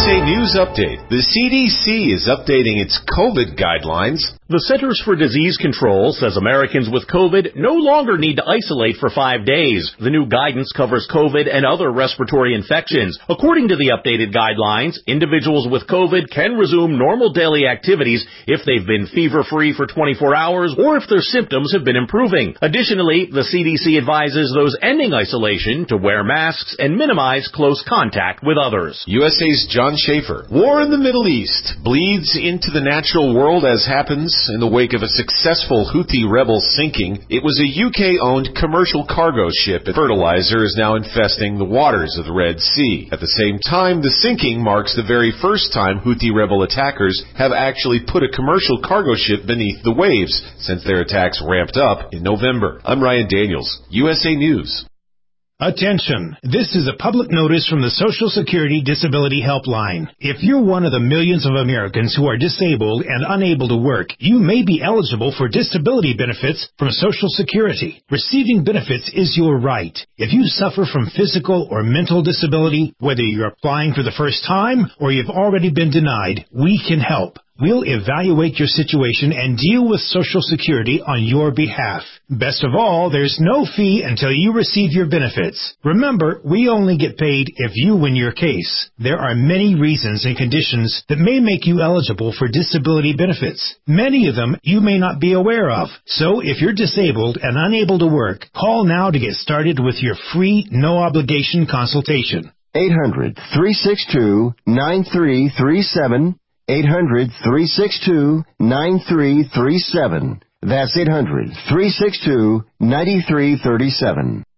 USA News Update. The CDC is updating its COVID guidelines. The Centers for Disease Control says Americans with COVID no longer need to isolate for 5 days. The new guidance covers COVID and other respiratory infections. According to the updated guidelines, individuals with COVID can resume normal daily activities if they've been fever-free for 24 hours or if their symptoms have been improving. Additionally, the CDC advises those ending isolation to wear masks and minimize close contact with others. USA's John Schaefer. War in the Middle East bleeds into the natural world as happens in the wake of a successful Houthi rebel sinking. It was a UK-owned commercial cargo ship. Fertilizer is now infesting the waters of the Red Sea. At the same time, the sinking marks the very first time Houthi rebel attackers have actually put a commercial cargo ship beneath the waves since their attacks ramped up in November. I'm Ryan Daniels, USA News. Attention! This is a public notice from the Social Security Disability Helpline. If you're one of the millions of Americans who are disabled and unable to work, you may be eligible for disability benefits from Social Security. Receiving benefits is your right. If you suffer from physical or mental disability, whether you're applying for the first time or you've already been denied, we can help. We'll evaluate your situation and deal with Social Security on your behalf. Best of all, there's no fee until you receive your benefits. Remember, we only get paid if you win your case. There are many reasons and conditions that may make you eligible for disability benefits. Many of them you may not be aware of. So if you're disabled and unable to work, call now to get started with your free, no-obligation consultation. 800-362-9337. 800-362-9337. That's 800-362-9337.